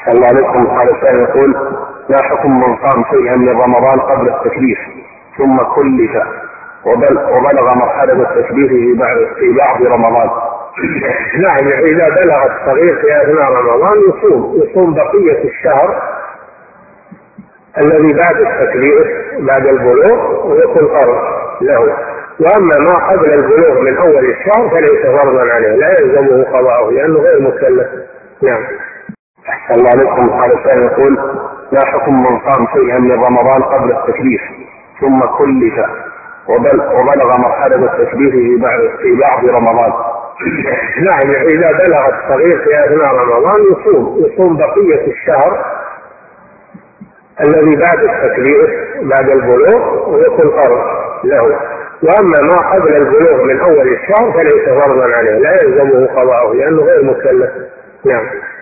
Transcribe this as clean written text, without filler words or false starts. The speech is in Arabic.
الله عليكم. قال السائل يقول: ما حكم من صام شيئا من رمضان قبل التكليف ثم كلف وبلغ مرحلة التكليف في بعض رمضان؟ نعم، إذا بلغ الصغير في أثناء رمضان يصوم بقية الشهر الذي بعد التكليف بعد البلوغ ويكون فرض له. وأما ما قبل البلوغ من أول الشهر فليس فرضا عليه، لا يلزمه قضاؤه لأنه غير مكلف. نعم. الله عليكم. قال السائل يقول: ما حكم من صام شيئا من رمضان قبل التكليف ثم كلف وبلغ مرحلة التكليف في بعض رمضان؟ نعم، إذا بلغ الصغير في أثناء رمضان يصوم بقية الشهر الذي بعد التكليف بعد البلوغ ويكون فرض له. وأما ما قبل البلوغ من أول الشهر فليس فرضا عليه، لا يلزمه قضاؤه لأنه غير مكلف. نعم.